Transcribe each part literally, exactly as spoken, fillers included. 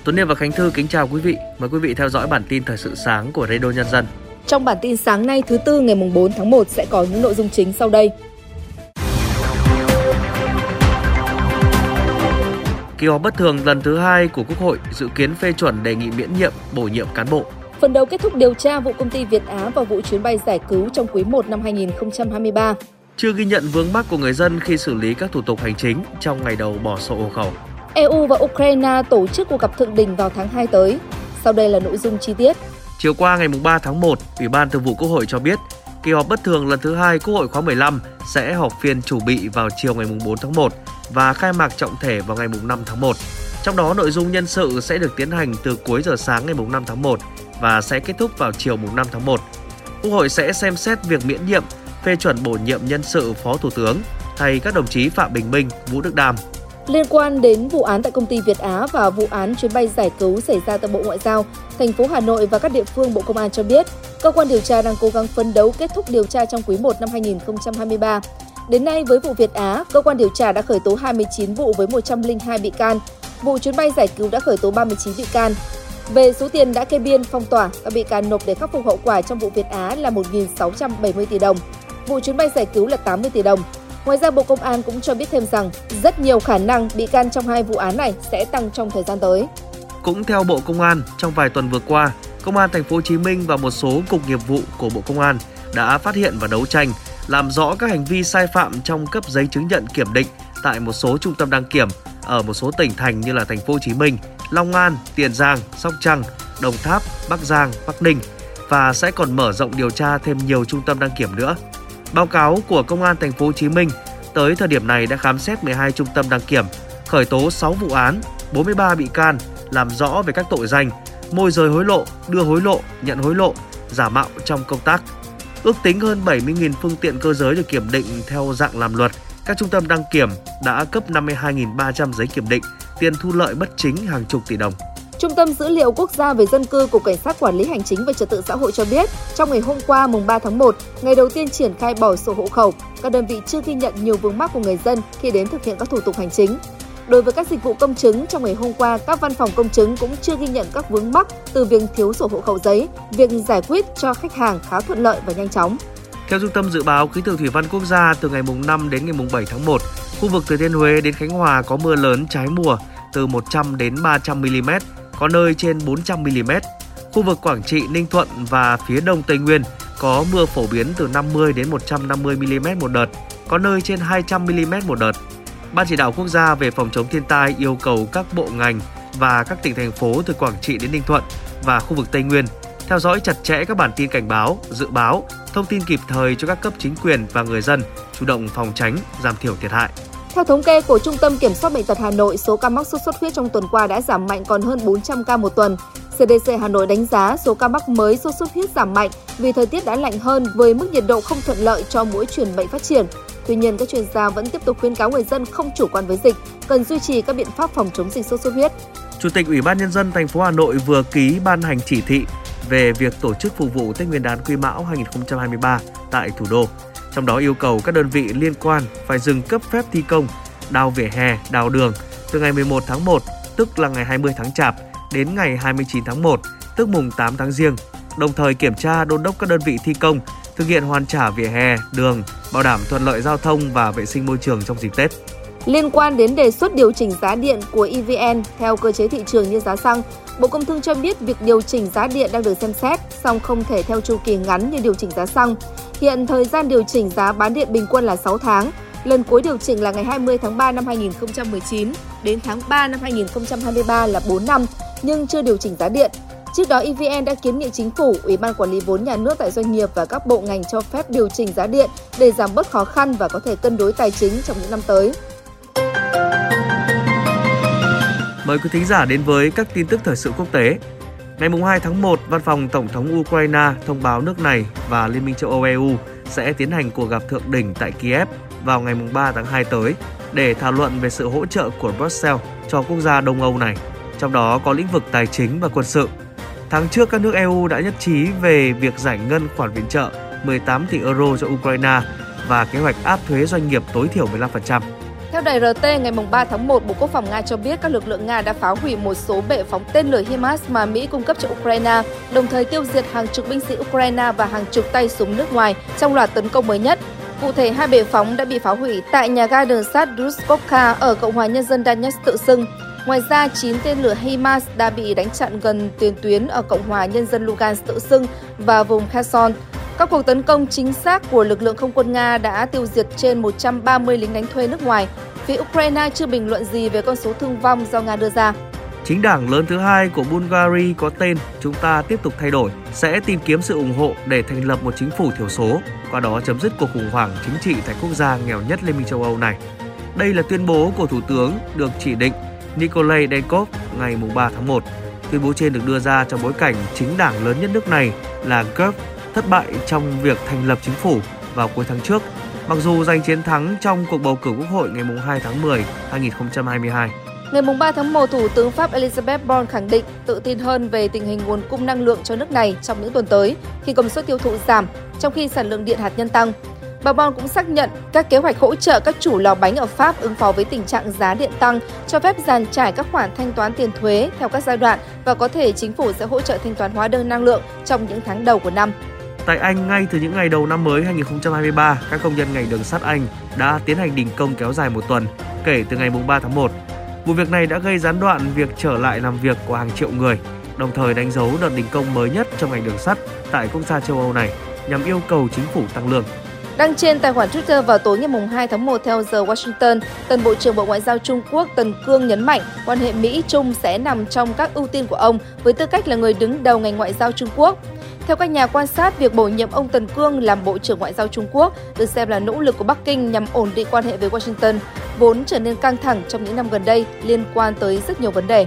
Tuấn Niệm và Khánh Thư kính chào quý vị. Mời quý vị theo dõi bản tin thời sự sáng của Radio Nhân dân. Trong bản tin sáng nay thứ Tư ngày bốn tháng một sẽ có những nội dung chính sau đây. Kỳ họp bất thường lần thứ hai của Quốc hội dự kiến phê chuẩn đề nghị miễn nhiệm, bổ nhiệm cán bộ. Phần đầu kết thúc điều tra vụ công ty Việt Á và vụ chuyến bay giải cứu trong quý một năm hai nghìn không trăm hai mươi ba. Chưa ghi nhận vướng mắc của người dân khi xử lý các thủ tục hành chính trong ngày đầu bỏ sổ hộ khẩu. e u và Ukraine tổ chức cuộc gặp thượng đỉnh vào tháng hai tới. Sau đây là nội dung chi tiết. Chiều qua ngày ba tháng một, Ủy ban Thường vụ Quốc hội cho biết kỳ họp bất thường lần thứ hai Quốc hội khóa mười lăm sẽ họp phiên chủ bị vào chiều ngày bốn tháng một và khai mạc trọng thể vào ngày năm tháng một. Trong đó nội dung nhân sự sẽ được tiến hành từ cuối giờ sáng ngày năm tháng một và sẽ kết thúc vào chiều năm tháng một. Quốc hội sẽ xem xét việc miễn nhiệm, phê chuẩn bổ nhiệm nhân sự Phó Thủ tướng thay các đồng chí Phạm Bình Minh, Vũ Đức Đam. Liên quan đến vụ án tại công ty Việt Á và vụ án chuyến bay giải cứu xảy ra tại Bộ Ngoại giao, thành phố Hà Nội và các địa phương Bộ Công an cho biết, cơ quan điều tra đang cố gắng phấn đấu kết thúc điều tra trong quý một năm hai nghìn không trăm hai mươi ba. Đến nay với vụ Việt Á, cơ quan điều tra đã khởi tố hai mươi chín vụ với một trăm lẻ hai bị can. Vụ chuyến bay giải cứu đã khởi tố ba mươi chín bị can. Về số tiền đã kê biên phong tỏa, các bị can nộp để khắc phục hậu quả trong vụ Việt Á là một nghìn sáu trăm bảy mươi tỷ đồng. Vụ chuyến bay giải cứu là tám mươi tỷ đồng. Ngoài ra, Bộ Công an cũng cho biết thêm rằng rất nhiều khả năng bị can trong hai vụ án này sẽ tăng trong thời gian tới. Cũng theo Bộ Công an, trong vài tuần vừa qua, Công an Thành phố Hồ Chí Minh và một số cục nghiệp vụ của Bộ Công an đã phát hiện và đấu tranh, làm rõ các hành vi sai phạm trong cấp giấy chứng nhận kiểm định tại một số trung tâm đăng kiểm ở một số tỉnh thành như là Thành phố Hồ Chí Minh, Long An, Tiền Giang, Sóc Trăng, Đồng Tháp, Bắc Giang, Bắc Ninh và sẽ còn mở rộng điều tra thêm nhiều trung tâm đăng kiểm nữa. Báo cáo của Công an Thành phố Hồ Chí Minh tới thời điểm này đã khám xét mười hai trung tâm đăng kiểm, khởi tố sáu vụ án, bốn mươi ba bị can, làm rõ về các tội danh môi giới hối lộ, đưa hối lộ, nhận hối lộ, giả mạo trong công tác. Ước tính hơn bảy mươi nghìn phương tiện cơ giới được kiểm định theo dạng làm luật. Các trung tâm đăng kiểm đã cấp năm mươi hai nghìn ba trăm giấy kiểm định, tiền thu lợi bất chính hàng chục tỷ đồng. Trung tâm Dữ liệu Quốc gia về Dân cư của Cảnh sát Quản lý Hành chính về Trật tự xã hội cho biết, trong ngày hôm qua mùng ba tháng một, ngày đầu tiên triển khai bỏ sổ hộ khẩu, các đơn vị chưa ghi nhận nhiều vướng mắc của người dân khi đến thực hiện các thủ tục hành chính. Đối với các dịch vụ công chứng, trong ngày hôm qua, các văn phòng công chứng cũng chưa ghi nhận các vướng mắc từ việc thiếu sổ hộ khẩu giấy, việc giải quyết cho khách hàng khá thuận lợi và nhanh chóng. Theo Trung tâm Dự báo Khí tượng Thủy văn Quốc gia, từ ngày năm đến ngày bảy tháng một, khu vực Thừa Thiên Huế đến Khánh Hòa có mưa lớn trái mùa từ một trăm đến ba trăm mi-li-mét, có nơi trên bốn trăm mi-li-mét. Khu vực Quảng Trị, Ninh Thuận và phía Đông Tây Nguyên có mưa phổ biến từ năm mươi đến một trăm năm mươi mi-li-mét một đợt, có nơi trên hai trăm mi-li-mét một đợt. Ban Chỉ đạo Quốc gia về phòng chống thiên tai yêu cầu các bộ ngành và các tỉnh thành phố từ Quảng Trị đến Ninh Thuận và khu vực Tây Nguyên theo dõi chặt chẽ các bản tin cảnh báo, dự báo, thông tin kịp thời cho các cấp chính quyền và người dân, chủ động phòng tránh, giảm thiểu thiệt hại. Theo thống kê của Trung tâm Kiểm soát Bệnh tật Hà Nội, số ca mắc sốt xuất huyết trong tuần qua đã giảm mạnh còn hơn bốn trăm ca một tuần. xê đê xê Hà Nội đánh giá số ca mắc mới sốt xuất huyết giảm mạnh vì thời tiết đã lạnh hơn với mức nhiệt độ không thuận lợi cho muỗi truyền bệnh phát triển. Tuy nhiên, các chuyên gia vẫn tiếp tục khuyến cáo người dân không chủ quan với dịch, cần duy trì các biện pháp phòng chống dịch sốt xuất huyết. Chủ tịch Ủy ban Nhân dân thành phố Hà Nội vừa ký ban hành chỉ thị về việc tổ chức phục vụ Tết Nguyên đán Quý Mão hai không hai ba tại thủ đô. Trong đó yêu cầu các đơn vị liên quan phải dừng cấp phép thi công, đào vỉa hè, đào đường từ ngày mười một tháng một, tức là ngày hai mươi tháng Chạp, đến ngày hai mươi chín tháng một, tức mùng tám tháng Giêng. Đồng thời kiểm tra đôn đốc các đơn vị thi công thực hiện hoàn trả vỉa hè, đường, bảo đảm thuận lợi giao thông và vệ sinh môi trường trong dịp Tết. Liên quan đến đề xuất điều chỉnh giá điện của e vê en theo cơ chế thị trường như giá xăng, Bộ Công Thương cho biết việc điều chỉnh giá điện đang được xem xét, song không thể theo chu kỳ ngắn như điều chỉnh giá xăng. Hiện thời gian điều chỉnh giá bán điện bình quân là sáu tháng, lần cuối điều chỉnh là ngày hai mươi tháng ba năm hai nghìn không trăm mười chín đến tháng ba năm hai nghìn không trăm hai mươi ba là bốn năm, nhưng chưa điều chỉnh giá điện. Trước đó, e vê en đã kiến nghị Chính phủ, Ủy ban Quản lý vốn nhà nước tại doanh nghiệp và các bộ ngành cho phép điều chỉnh giá điện để giảm bớt khó khăn và có thể cân đối tài chính trong những năm tới. Mời quý thính giả đến với các tin tức thời sự quốc tế. Ngày hai tháng một, Văn phòng Tổng thống Ukraine thông báo nước này và Liên minh châu Âu e u sẽ tiến hành cuộc gặp thượng đỉnh tại Kiev vào ngày ba tháng hai tới để thảo luận về sự hỗ trợ của Brussels cho quốc gia Đông Âu này, trong đó có lĩnh vực tài chính và quân sự. Tháng trước, các nước e u đã nhất trí về việc giải ngân khoản viện trợ mười tám tỷ euro cho Ukraine và kế hoạch áp thuế doanh nghiệp tối thiểu mười lăm phần trăm. Theo đài rờ tê, ngày ba tháng một, Bộ Quốc phòng Nga cho biết các lực lượng Nga đã phá hủy một số bệ phóng tên lửa HIMARS mà Mỹ cung cấp cho Ukraine, đồng thời tiêu diệt hàng chục binh sĩ Ukraine và hàng chục tay súng nước ngoài trong loạt tấn công mới nhất. Cụ thể, hai bệ phóng đã bị phá hủy tại nhà ga đường sắt Druzhkovka ở Cộng hòa Nhân dân Donetsk tự xưng. Ngoài ra, chín tên lửa HIMARS đã bị đánh chặn gần tiền tuyến ở Cộng hòa Nhân dân Lugansk tự xưng và vùng Kherson. Các cuộc tấn công chính xác của lực lượng không quân Nga đã tiêu diệt trên một trăm ba mươi lính đánh thuê nước ngoài. Phía Ukraine chưa bình luận gì về con số thương vong do Nga đưa ra. Chính đảng lớn thứ hai của Bulgaria có tên Chúng ta tiếp tục thay đổi sẽ tìm kiếm sự ủng hộ để thành lập một chính phủ thiểu số, qua đó chấm dứt cuộc khủng hoảng chính trị tại quốc gia nghèo nhất Liên minh châu Âu này. Đây là tuyên bố của Thủ tướng được chỉ định Nikolai Denkov ngày ba tháng một. Tuyên bố trên được đưa ra trong bối cảnh chính đảng lớn nhất nước này là giê u pê thất bại trong việc thành lập chính phủ vào cuối tháng trước, mặc dù giành chiến thắng trong cuộc bầu cử quốc hội ngày hai tháng mười năm hai nghìn không trăm hai mươi hai. Ngày ba tháng một, Thủ tướng Pháp Elisabeth Borne khẳng định tự tin hơn về tình hình nguồn cung năng lượng cho nước này trong những tuần tới khi công suất tiêu thụ giảm, trong khi sản lượng điện hạt nhân tăng. Bà Borne cũng xác nhận các kế hoạch hỗ trợ các chủ lò bánh ở Pháp ứng phó với tình trạng giá điện tăng, cho phép dàn trải các khoản thanh toán tiền thuế theo các giai đoạn và có thể chính phủ sẽ hỗ trợ thanh toán hóa đơn năng lượng trong những tháng đầu của năm. Tại Anh, ngay từ những ngày đầu năm mới hai nghìn không trăm hai mươi ba, các công nhân ngành đường sắt Anh đã tiến hành đình công kéo dài một tuần kể từ ngày ba tháng một. Vụ việc này đã gây gián đoạn việc trở lại làm việc của hàng triệu người, đồng thời đánh dấu đợt đình công mới nhất trong ngành đường sắt tại quốc gia châu Âu này nhằm yêu cầu chính phủ tăng lương. Đăng trên tài khoản Twitter vào tối ngày hai tháng một theo giờ Washington, tân Bộ trưởng Bộ Ngoại giao Trung Quốc Tần Cương nhấn mạnh quan hệ Mỹ-Trung sẽ nằm trong các ưu tiên của ông với tư cách là người đứng đầu ngành ngoại giao Trung Quốc. Theo các nhà quan sát, việc bổ nhiệm ông Tần Cương làm Bộ trưởng Ngoại giao Trung Quốc được xem là nỗ lực của Bắc Kinh nhằm ổn định quan hệ với Washington, vốn trở nên căng thẳng trong những năm gần đây liên quan tới rất nhiều vấn đề.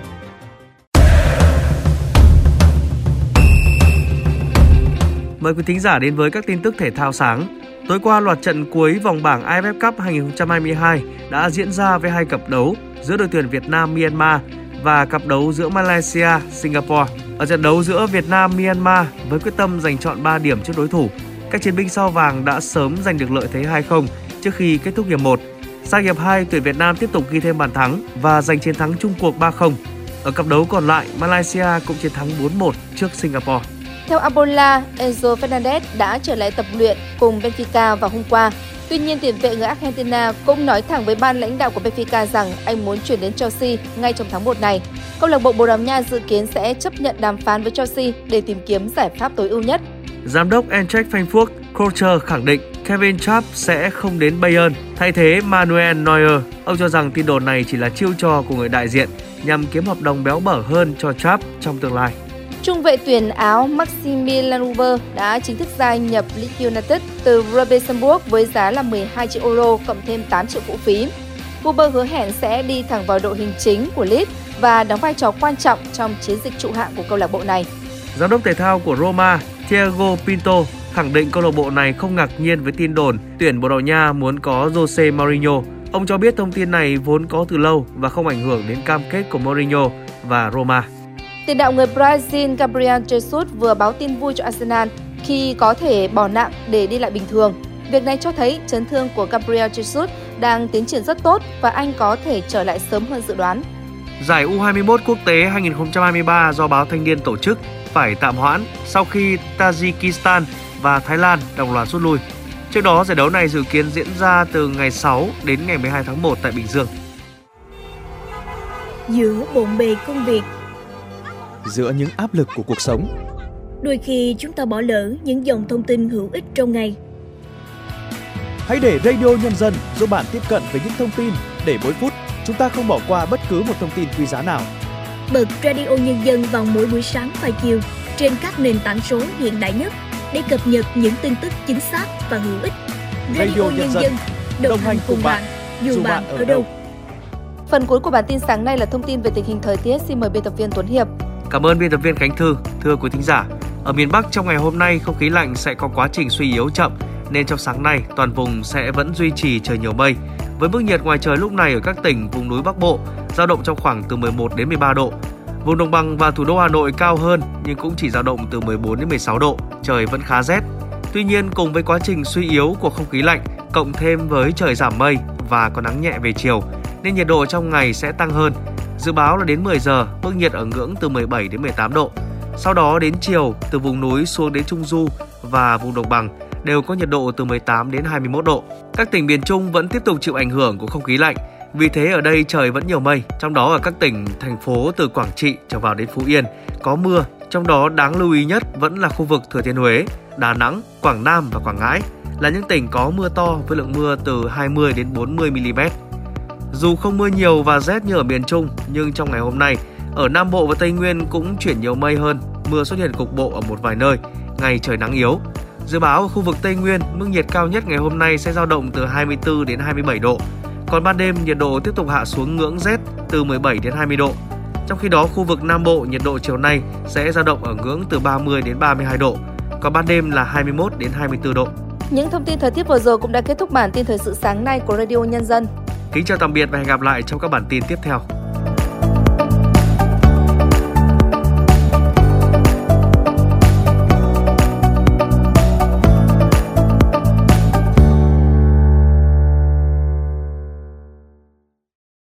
Mời quý thính giả đến với các tin tức thể thao sáng. Tối qua, loạt trận cuối vòng bảng a ép ép Cup hai nghìn không trăm hai mươi hai đã diễn ra với hai cặp đấu giữa đội tuyển Việt Nam Myanmar và cặp đấu giữa Malaysia Singapore. Ở trận đấu giữa Việt Nam Myanmar với quyết tâm giành trọn ba điểm trước đối thủ, các chiến binh sao vàng đã sớm giành được lợi thế hai không trước khi kết thúc hiệp một. Sang hiệp hai, tuyển Việt Nam tiếp tục ghi thêm bàn thắng và giành chiến thắng chung cuộc ba không. Ở cặp đấu còn lại, Malaysia cũng chiến thắng bốn một trước Singapore. Theo Abola, Enzo Fernandez đã trở lại tập luyện cùng Benfica vào hôm qua. Tuy nhiên, tiền vệ người Argentina cũng nói thẳng với ban lãnh đạo của Benfica rằng anh muốn chuyển đến Chelsea ngay trong tháng một này. Câu lạc bộ Bồ Đào Nha dự kiến sẽ chấp nhận đàm phán với Chelsea để tìm kiếm giải pháp tối ưu nhất. Giám đốc Eintracht Frankfurt Krocher khẳng định Kevin Trapp sẽ không đến Bayern thay thế Manuel Neuer. Ông cho rằng tin đồn này chỉ là chiêu trò của người đại diện nhằm kiếm hợp đồng béo bở hơn cho Trapp trong tương lai. Trung vệ tuyển Áo Maximilian Huber đã chính thức gia nhập Leeds United từ Rosenborg với giá là mười hai triệu euro cộng thêm tám triệu phụ phí. Huber hứa hẹn sẽ đi thẳng vào đội hình chính của Leeds và đóng vai trò quan trọng trong chiến dịch trụ hạng của câu lạc bộ này. Giám đốc thể thao của Roma Thiago Pinto khẳng định câu lạc bộ này không ngạc nhiên với tin đồn tuyển Bồ Đào Nha muốn có Jose Mourinho. Ông cho biết thông tin này vốn có từ lâu và không ảnh hưởng đến cam kết của Mourinho và Roma. Tiền đạo người Brazil Gabriel Jesus vừa báo tin vui cho Arsenal khi có thể bỏ nặng để đi lại bình thường. Việc này cho thấy chấn thương của Gabriel Jesus đang tiến triển rất tốt và anh có thể trở lại sớm hơn dự đoán. Giải U hai mươi mốt quốc tế hai nghìn không trăm hai mươi ba do báo Thanh niên tổ chức phải tạm hoãn sau khi Tajikistan và Thái Lan đồng loạt rút lui. Trước đó, giải đấu này dự kiến diễn ra từ ngày sáu đến ngày mười hai tháng một tại Bình Dương. Giữa bộn bề công việc, giữa những áp lực của cuộc sống, đôi khi chúng ta bỏ lỡ những dòng thông tin hữu ích trong ngày. Hãy để Radio Nhân dân giúp bạn tiếp cận với những thông tin để mỗi phút chúng ta không bỏ qua bất cứ một thông tin quý giá nào. Bật Radio Nhân dân vào mỗi buổi sáng và chiều trên các nền tảng số hiện đại nhất để cập nhật những tin tức chính xác và hữu ích. Radio, Radio Nhân dân, dân đồng hành cùng bạn, dù, dù bạn ở đâu. Phần cuối của bản tin sáng nay là thông tin về tình hình thời tiết. Xin mời biên tập viên Tuấn Hiệp. Cảm ơn biên tập viên Khánh Thư. Thưa quý thính giả, ở miền Bắc trong ngày hôm nay không khí lạnh sẽ có quá trình suy yếu chậm nên trong sáng nay toàn vùng sẽ vẫn duy trì trời nhiều mây. Với mức nhiệt ngoài trời lúc này ở các tỉnh vùng núi Bắc Bộ dao động trong khoảng từ mười một đến mười ba độ. Vùng đồng bằng và thủ đô Hà Nội cao hơn nhưng cũng chỉ dao động từ mười bốn đến mười sáu độ, trời vẫn khá rét. Tuy nhiên cùng với quá trình suy yếu của không khí lạnh cộng thêm với trời giảm mây, và có nắng nhẹ về chiều, nên nhiệt độ trong ngày sẽ tăng hơn. Dự báo là đến mười giờ, mức nhiệt ở ngưỡng từ mười bảy đến mười tám độ. Sau đó đến chiều, từ vùng núi xuống đến Trung Du và vùng đồng bằng đều có nhiệt độ từ mười tám đến hai mươi mốt độ. Các tỉnh miền Trung vẫn tiếp tục chịu ảnh hưởng của không khí lạnh. Vì thế ở đây trời vẫn nhiều mây, trong đó ở các tỉnh, thành phố từ Quảng Trị trở vào đến Phú Yên có mưa, trong đó đáng lưu ý nhất vẫn là khu vực Thừa Thiên Huế, Đà Nẵng, Quảng Nam và Quảng Ngãi là những tỉnh có mưa to với lượng mưa từ hai mươi đến bốn mươi mi-li-mét. Dù không mưa nhiều và rét như ở miền Trung, nhưng trong ngày hôm nay, ở Nam Bộ và Tây Nguyên cũng chuyển nhiều mây hơn, mưa xuất hiện cục bộ ở một vài nơi, ngày trời nắng yếu. Dự báo ở khu vực Tây Nguyên, mức nhiệt cao nhất ngày hôm nay sẽ dao động từ hai mươi tư đến hai mươi bảy độ. Còn ban đêm nhiệt độ tiếp tục hạ xuống ngưỡng rét từ mười bảy đến hai mươi độ. Trong khi đó khu vực Nam Bộ nhiệt độ chiều nay sẽ dao động ở ngưỡng từ ba mươi đến ba mươi hai độ, còn ban đêm là hai mươi mốt đến hai mươi tư độ. Những thông tin thời tiết vừa rồi cũng đã kết thúc bản tin thời sự sáng nay của Radio Nhân dân. Kính chào tạm biệt và hẹn gặp lại trong các bản tin tiếp theo.